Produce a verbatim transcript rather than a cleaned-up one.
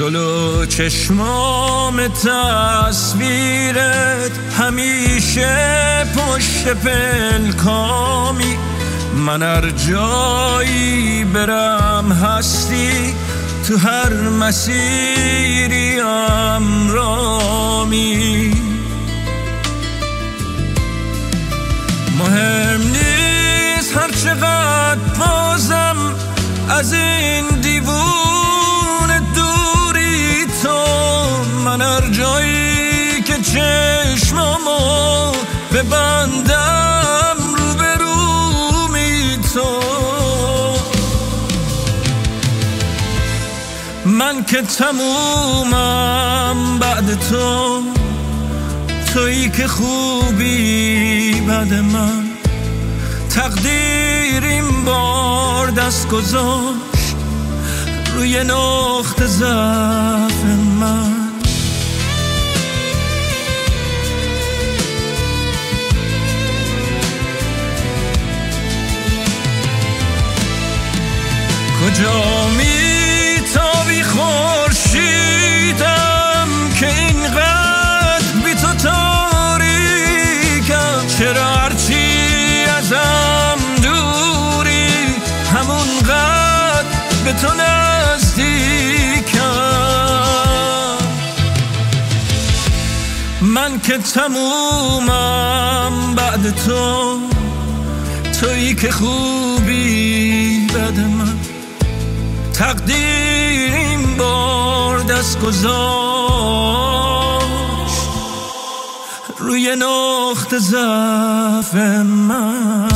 جلو چشمام تصویرت همیشه پشت پلکامی، من هر جایی برم هستی، تو هر مسیری همراهی. مهم نیست هر چقدر بازم از این دیوونه دوری تو، من هر جایی که چشمامو ببندم روبرومی تو. من که تمومم بعد تو، تویی که خوبی بعد من، تقدیر این بار دست گذاشت روی نقطه ضعف من. کجا میتابی خورشیدم که اینقدر بی تو تاریکم، چرا هرچی ازم دوری همونقدر به تو نزدیکم. من که تمومم بعد تو، تویی که خوبی بعد من، تقدیر این بار دست گذاشت روی نقطه ضعف من.